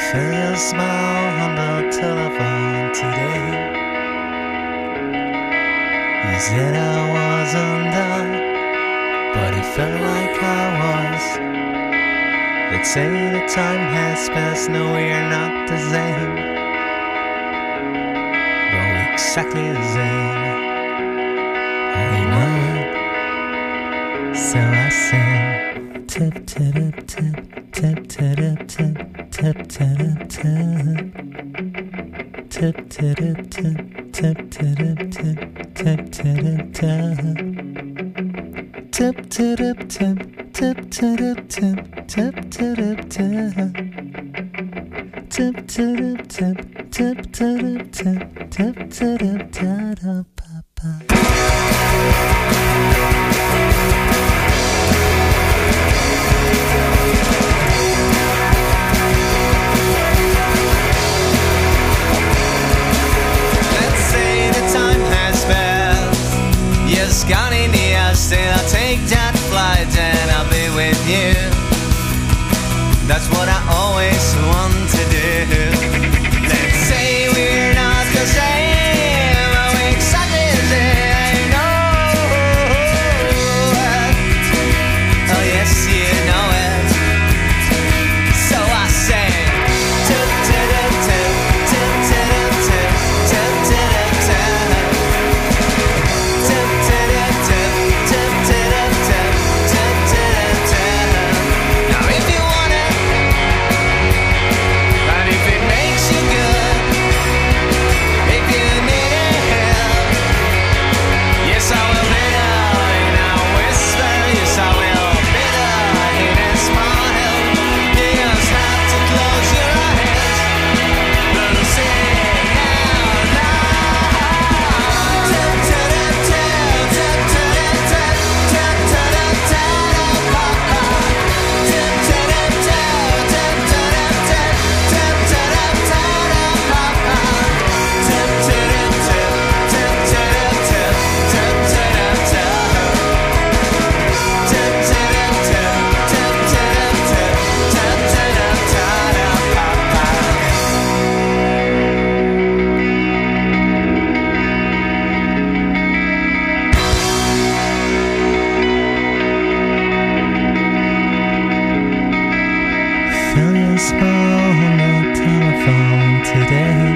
Feel your smile on the telephone today. You said I wasn't done, but it felt like I was. Let's say the time has passed, no we're not the same, but we're exactly the same. I know it, so I sang. Tip tip tip tip tip tip tip tip tip. Tip tip tip tip tip tip tip tip tip tip. Tip tip tip tip tip tip tip tip tip tip. Tip tip tip tip tip tip tip tip tip papa. Gone in the house, still I'll take that flight and I'll be with you. That's what I always want to do. Let's say we're not the same, but we're exactly the same. Oh yes, you know it. So I say tip tip tip tip tip tip tip tip tip. Feel your smile on the telephone today.